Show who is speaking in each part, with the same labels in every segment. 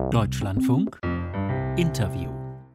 Speaker 1: Deutschlandfunk Interview.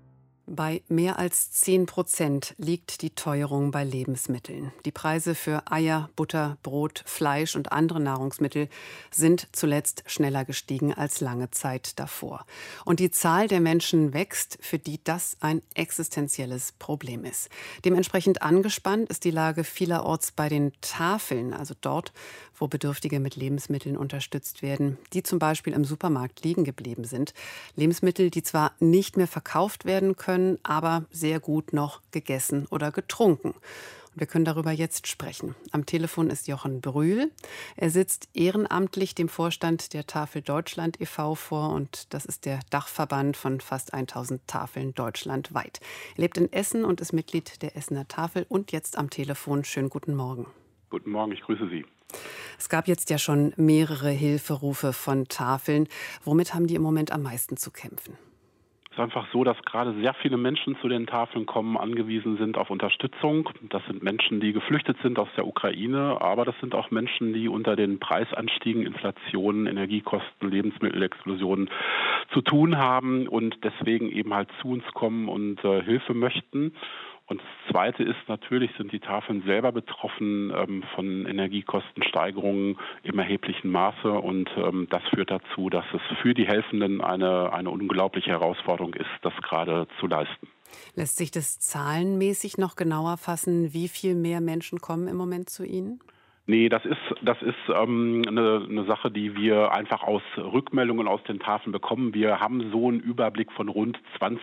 Speaker 2: Bei mehr als 10% liegt die Teuerung bei Lebensmitteln. Die Preise für Eier, Butter, Brot, Fleisch und andere Nahrungsmittel sind zuletzt schneller gestiegen als lange Zeit davor. Und die Zahl der Menschen wächst, für die das ein existenzielles Problem ist. Dementsprechend angespannt ist die Lage vielerorts bei den Tafeln, also dort, wo Bedürftige mit Lebensmitteln unterstützt werden, die zum Beispiel im Supermarkt liegen geblieben sind. Lebensmittel, die zwar nicht mehr verkauft werden können, aber sehr gut noch gegessen oder getrunken. Und wir können darüber jetzt sprechen. Am Telefon ist Jochen Brühl. Er sitzt ehrenamtlich dem Vorstand der Tafel Deutschland e.V. vor und das ist der Dachverband von fast 1000 Tafeln deutschlandweit. Er lebt in Essen und ist Mitglied der Essener Tafel und jetzt am Telefon. Schönen guten Morgen.
Speaker 3: Guten Morgen, ich grüße Sie.
Speaker 2: Es gab jetzt ja schon mehrere Hilferufe von Tafeln. Womit haben die im Moment am meisten zu kämpfen?
Speaker 3: Es ist einfach so, dass gerade sehr viele Menschen zu den Tafeln kommen, angewiesen sind auf Unterstützung. Das sind Menschen, die geflüchtet sind aus der Ukraine, aber das sind auch Menschen, die unter den Preisanstiegen, Inflationen, Energiekosten, Lebensmittelexplosionen zu tun haben und deswegen eben halt zu uns kommen und Hilfe möchten. Und das Zweite ist, natürlich sind die Tafeln selber betroffen von Energiekostensteigerungen im erheblichen Maße. Und das führt dazu, dass es für die Helfenden eine unglaubliche Herausforderung ist, das gerade zu leisten.
Speaker 2: Lässt sich das zahlenmäßig noch genauer fassen? Wie viel mehr Menschen kommen im Moment zu Ihnen?
Speaker 3: Nee, das ist eine Sache, die wir einfach aus Rückmeldungen aus den Tafeln bekommen. Wir haben so einen Überblick von rund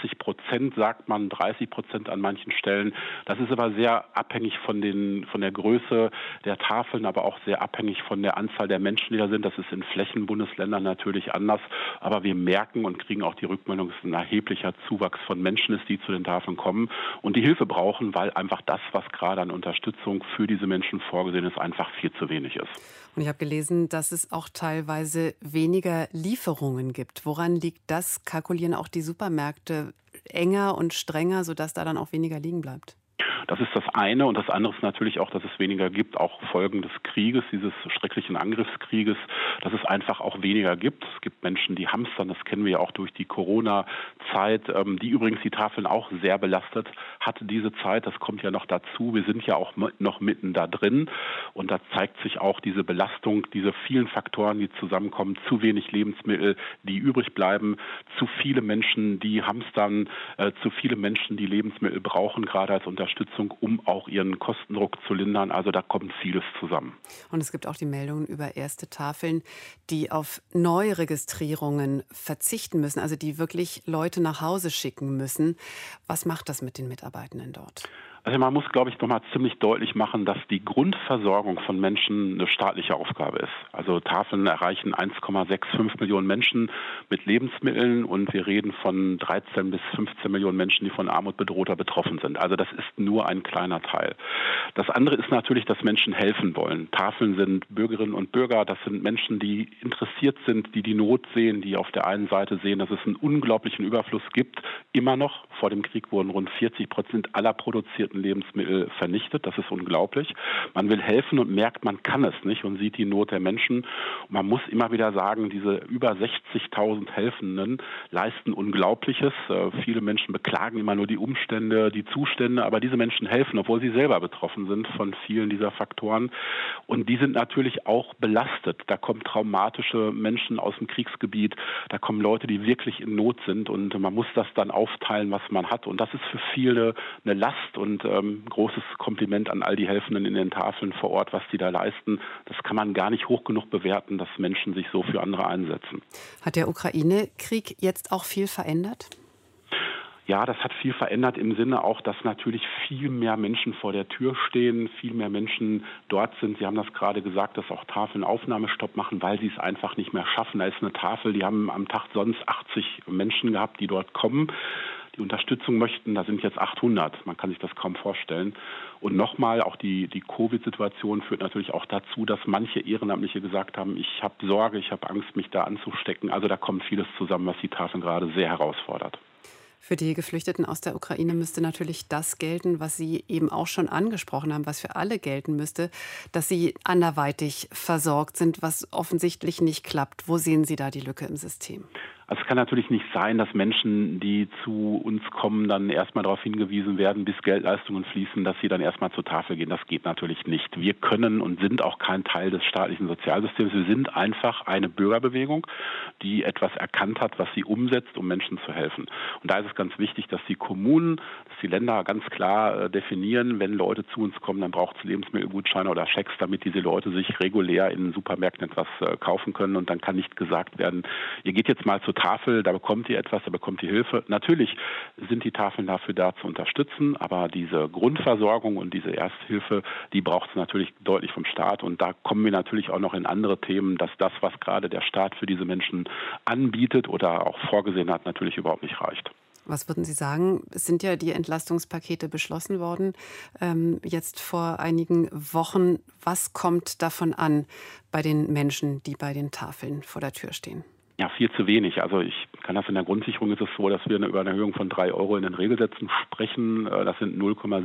Speaker 3: 20%, sagt man 30% an manchen Stellen. Das ist aber sehr abhängig von der Größe der Tafeln, aber auch sehr abhängig von der Anzahl der Menschen, die da sind. Das ist in Flächenbundesländern natürlich anders. Aber wir merken und kriegen auch die Rückmeldung, dass ein erheblicher Zuwachs von Menschen ist, die zu den Tafeln kommen und die Hilfe brauchen, weil einfach das, was gerade an Unterstützung für diese Menschen vorgesehen ist, einfach viel zu wenig ist.
Speaker 2: Und ich habe gelesen, dass es auch teilweise weniger Lieferungen gibt. Woran liegt das? Kalkulieren auch die Supermärkte enger und strenger, sodass da dann auch weniger liegen bleibt?
Speaker 3: Das ist das eine und das andere ist natürlich auch, dass es weniger gibt, auch Folgen des Krieges, dieses schrecklichen Angriffskrieges, dass es einfach auch weniger gibt. Es gibt Menschen, die hamstern, das kennen wir ja auch durch die Corona-Zeit, die übrigens die Tafeln auch sehr belastet hat, diese Zeit, das kommt ja noch dazu. Wir sind ja auch noch mitten da drin und da zeigt sich auch diese Belastung, diese vielen Faktoren, die zusammenkommen, zu wenig Lebensmittel, die übrig bleiben, zu viele Menschen, die hamstern, zu viele Menschen, die Lebensmittel brauchen, gerade als Unterstützung, um auch ihren Kostendruck zu lindern. Also da kommt vieles zusammen.
Speaker 2: Und es gibt auch die Meldungen über erste Tafeln, die auf Neuregistrierungen verzichten müssen, also die wirklich Leute nach Hause schicken müssen. Was macht das mit den Mitarbeitenden dort?
Speaker 3: Also man muss, glaube ich, nochmal ziemlich deutlich machen, dass die Grundversorgung von Menschen eine staatliche Aufgabe ist. Also Tafeln erreichen 1,65 Millionen Menschen mit Lebensmitteln und wir reden von 13 bis 15 Millionen Menschen, die von Armut bedroht oder betroffen sind. Also das ist nur ein kleiner Teil. Das andere ist natürlich, dass Menschen helfen wollen. Tafeln sind Bürgerinnen und Bürger, das sind Menschen, die interessiert sind, die die Not sehen, die auf der einen Seite sehen, dass es einen unglaublichen Überfluss gibt. Immer noch, vor dem Krieg wurden rund 40% aller produzierten Lebensmittel vernichtet. Das ist unglaublich. Man will helfen und merkt, man kann es nicht und sieht die Not der Menschen. Und man muss immer wieder sagen, diese über 60.000 Helfenden leisten Unglaubliches. Viele Menschen beklagen immer nur die Umstände, die Zustände, aber diese Menschen helfen, obwohl sie selber betroffen sind von vielen dieser Faktoren. Und die sind natürlich auch belastet. Da kommen traumatische Menschen aus dem Kriegsgebiet, da kommen Leute, die wirklich in Not sind und man muss das dann aufteilen, was man hat. Und das ist für viele eine Last und großes Kompliment an all die Helfenden in den Tafeln vor Ort, was die da leisten. Das kann man gar nicht hoch genug bewerten, dass Menschen sich so für andere einsetzen.
Speaker 2: Hat der Ukraine-Krieg jetzt auch viel verändert?
Speaker 3: Ja, das hat viel verändert im Sinne auch, dass natürlich viel mehr Menschen vor der Tür stehen, viel mehr Menschen dort sind. Sie haben das gerade gesagt, dass auch Tafeln Aufnahmestopp machen, weil sie es einfach nicht mehr schaffen. Da ist eine Tafel, die haben am Tag sonst 80 Menschen gehabt, die dort kommen, die Unterstützung möchten. Da sind jetzt 800. Man kann sich das kaum vorstellen. Und nochmal, auch die Covid-Situation führt natürlich auch dazu, dass manche Ehrenamtliche gesagt haben, ich habe Sorge, ich habe Angst, mich da anzustecken. Also da kommt vieles zusammen, was die Tafeln gerade sehr herausfordert.
Speaker 2: Für die Geflüchteten aus der Ukraine müsste natürlich das gelten, was Sie eben auch schon angesprochen haben, was für alle gelten müsste, dass sie anderweitig versorgt sind, was offensichtlich nicht klappt. Wo sehen Sie da die Lücke im System?
Speaker 3: Also es kann natürlich nicht sein, dass Menschen, die zu uns kommen, dann erstmal darauf hingewiesen werden, bis Geldleistungen fließen, dass sie dann erstmal zur Tafel gehen. Das geht natürlich nicht. Wir können und sind auch kein Teil des staatlichen Sozialsystems. Wir sind einfach eine Bürgerbewegung, die etwas erkannt hat, was sie umsetzt, um Menschen zu helfen. Und da ist es ganz wichtig, dass die Kommunen, dass die Länder ganz klar definieren, wenn Leute zu uns kommen, dann braucht es Lebensmittelgutscheine oder Schecks, damit diese Leute sich regulär in Supermärkten etwas kaufen können. Und dann kann nicht gesagt werden, ihr geht jetzt mal zur Tafel, da bekommt ihr etwas, da bekommt ihr Hilfe. Natürlich sind die Tafeln dafür da zu unterstützen, aber diese Grundversorgung und diese Ersthilfe, die braucht es natürlich deutlich vom Staat. Und da kommen wir natürlich auch noch in andere Themen, dass das, was gerade der Staat für diese Menschen anbietet oder auch vorgesehen hat, natürlich überhaupt nicht reicht.
Speaker 2: Was würden Sie sagen? Es sind ja die Entlastungspakete beschlossen worden, jetzt vor einigen Wochen. Was kommt davon an bei den Menschen, die bei den Tafeln vor der Tür stehen?
Speaker 3: Ja, viel zu wenig. Also ich kann das in der Grundsicherung ist es so, dass wir über eine Erhöhung von 3 Euro in den Regelsätzen sprechen. Das sind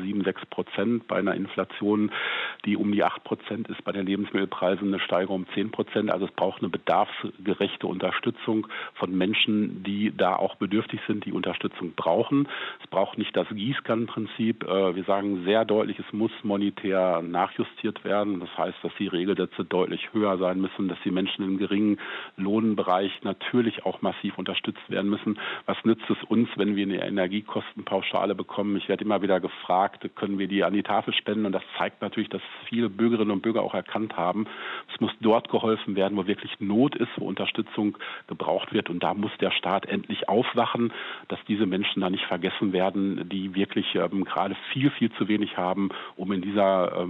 Speaker 3: 0,76% bei einer Inflation, die um die 8% ist, bei den Lebensmittelpreisen eine Steigerung um 10%. Also es braucht eine bedarfsgerechte Unterstützung von Menschen, die da auch bedürftig sind, die Unterstützung brauchen. Es braucht nicht das Gießkannenprinzip. Wir sagen sehr deutlich, es muss monetär nachjustiert werden. Das heißt, dass die Regelsätze deutlich höher sein müssen, dass die Menschen im geringen Lohnbereich natürlich auch massiv unterstützt werden müssen. Was nützt es uns, wenn wir eine Energiekostenpauschale bekommen? Ich werde immer wieder gefragt, können wir die an die Tafel spenden? Und das zeigt natürlich, dass viele Bürgerinnen und Bürger auch erkannt haben, es muss dort geholfen werden, wo wirklich Not ist, wo Unterstützung gebraucht wird. Und da muss der Staat endlich aufwachen, dass diese Menschen da nicht vergessen werden, die wirklich gerade viel, viel zu wenig haben, um in dieser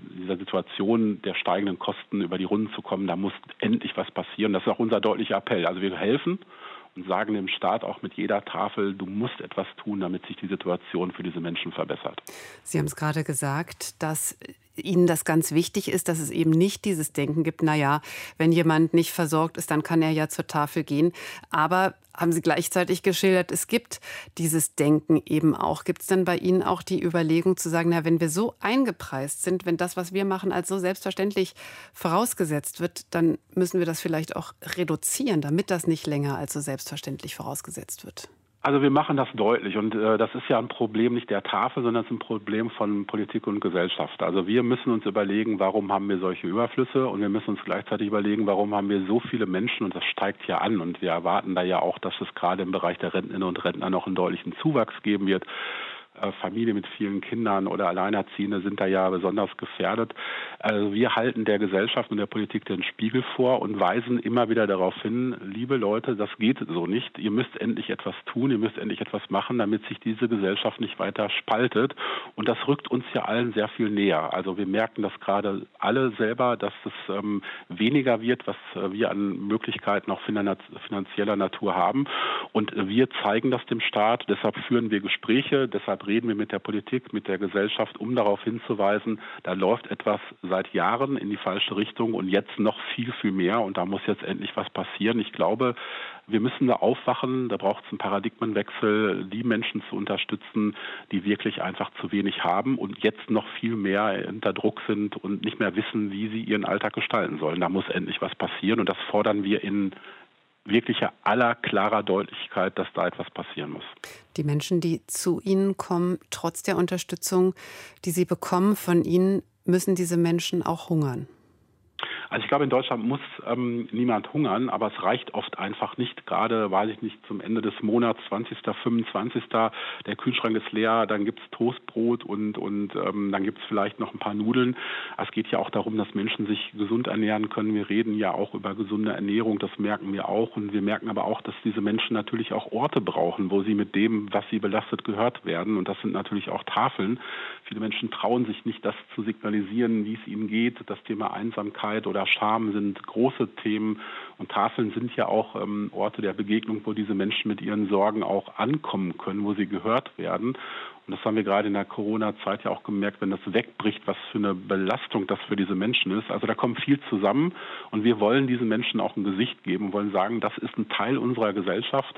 Speaker 3: Situation der steigenden Kosten über die Runden zu kommen. Da muss endlich was passieren. Das ist auch unser deutlicher Appell. Also wir helfen und sagen dem Staat auch mit jeder Tafel, du musst etwas tun, damit sich die Situation für diese Menschen verbessert.
Speaker 2: Sie haben es gerade gesagt, dass Ihnen das ganz wichtig ist, dass es eben nicht dieses Denken gibt, naja, wenn jemand nicht versorgt ist, dann kann er ja zur Tafel gehen. Aber haben Sie gleichzeitig geschildert, es gibt dieses Denken eben auch. Gibt es denn bei Ihnen auch die Überlegung zu sagen, na, wenn wir so eingepreist sind, wenn das, was wir machen, als so selbstverständlich vorausgesetzt wird, dann müssen wir das vielleicht auch reduzieren, damit das nicht länger als so selbstverständlich vorausgesetzt wird?
Speaker 3: Also wir machen das deutlich und das ist ja ein Problem nicht der Tafel, sondern es ist ein Problem von Politik und Gesellschaft. Also wir müssen uns überlegen, warum haben wir solche Überflüsse und wir müssen uns gleichzeitig überlegen, warum haben wir so viele Menschen und das steigt ja an und wir erwarten da ja auch, dass es gerade im Bereich der Rentnerinnen und Rentner noch einen deutlichen Zuwachs geben wird. Familie mit vielen Kindern oder Alleinerziehende sind da ja besonders gefährdet. Also wir halten der Gesellschaft und der Politik den Spiegel vor und weisen immer wieder darauf hin, liebe Leute, das geht so nicht. Ihr müsst endlich etwas tun, ihr müsst endlich etwas machen, damit sich diese Gesellschaft nicht weiter spaltet. Und das rückt uns ja allen sehr viel näher. Also wir merken das gerade alle selber, dass es weniger wird, was wir an Möglichkeiten auch finanzieller Natur haben. Und wir zeigen das dem Staat, deshalb führen wir Gespräche, deshalb reden wir mit der Politik, mit der Gesellschaft, um darauf hinzuweisen, da läuft etwas seit Jahren in die falsche Richtung und jetzt noch viel, viel mehr und da muss jetzt endlich was passieren. Ich glaube, wir müssen da aufwachen, da braucht es einen Paradigmenwechsel, die Menschen zu unterstützen, die wirklich einfach zu wenig haben und jetzt noch viel mehr unter Druck sind und nicht mehr wissen, wie sie ihren Alltag gestalten sollen. Da muss endlich was passieren und das fordern wir in wirklicher aller klarer Deutlichkeit, dass da etwas passieren muss.
Speaker 2: Die Menschen, die zu Ihnen kommen, trotz der Unterstützung, die sie bekommen von Ihnen, müssen diese Menschen auch hungern?
Speaker 3: Also ich glaube, in Deutschland muss niemand hungern, aber es reicht oft einfach nicht. Gerade, weiß ich nicht, zum Ende des Monats, 20., 25., der Kühlschrank ist leer, dann gibt es Toastbrot und dann gibt es vielleicht noch ein paar Nudeln. Es geht ja auch darum, dass Menschen sich gesund ernähren können. Wir reden ja auch über gesunde Ernährung, das merken wir auch. Und wir merken aber auch, dass diese Menschen natürlich auch Orte brauchen, wo sie mit dem, was sie belastet, gehört werden. Und das sind natürlich auch Tafeln. Viele Menschen trauen sich nicht, das zu signalisieren, wie es ihnen geht. Das Thema Einsamkeit oder Scham sind große Themen und Tafeln sind ja auch Orte der Begegnung, wo diese Menschen mit ihren Sorgen auch ankommen können, wo sie gehört werden. Und das haben wir gerade in der Corona-Zeit ja auch gemerkt, wenn das wegbricht, was für eine Belastung das für diese Menschen ist. Also da kommt viel zusammen und wir wollen diesen Menschen auch ein Gesicht geben, wollen sagen, das ist ein Teil unserer Gesellschaft.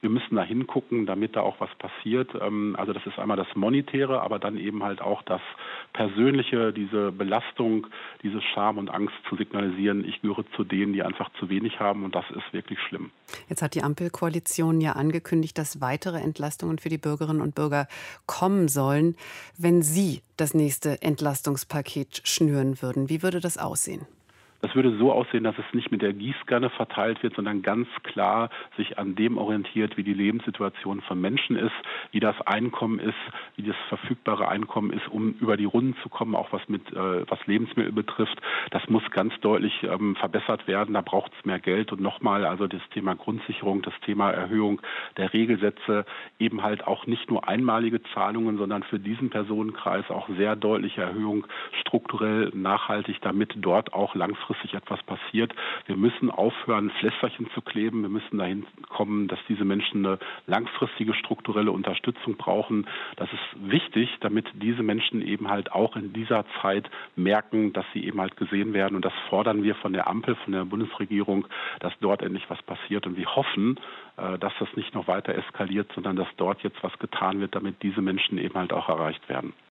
Speaker 3: Wir müssen da hingucken, damit da auch was passiert. Also das ist einmal das Monetäre, aber dann eben halt auch das Persönliche, diese Belastung, diese Scham und Angst zu signalisieren, ich gehöre zu denen, die einfach zu wenig haben und das ist wirklich schlimm.
Speaker 2: Jetzt hat die Ampelkoalition ja angekündigt, dass weitere Entlastungen für die Bürgerinnen und Bürger kommen sollen. Wenn Sie das nächste Entlastungspaket schnüren würden, wie würde das aussehen?
Speaker 3: Das würde so aussehen, dass es nicht mit der Gießkanne verteilt wird, sondern ganz klar sich an dem orientiert, wie die Lebenssituation von Menschen ist, wie das Einkommen ist, wie das verfügbare Einkommen ist, um über die Runden zu kommen, auch was Lebensmittel betrifft. Das muss ganz deutlich verbessert werden. Da braucht es mehr Geld. Und nochmal, also das Thema Grundsicherung, das Thema Erhöhung der Regelsätze, eben halt auch nicht nur einmalige Zahlungen, sondern für diesen Personenkreis auch sehr deutliche Erhöhung, strukturell nachhaltig, damit dort auch langfristig etwas passiert. Wir müssen aufhören, Pflästerchen zu kleben. Wir müssen dahin kommen, dass diese Menschen eine langfristige strukturelle Unterstützung brauchen. Das ist wichtig, damit diese Menschen eben halt auch in dieser Zeit merken, dass sie eben halt gesehen werden. Und das fordern wir von der Ampel, von der Bundesregierung, dass dort endlich was passiert. Und wir hoffen, dass das nicht noch weiter eskaliert, sondern dass dort jetzt was getan wird, damit diese Menschen eben halt auch erreicht werden.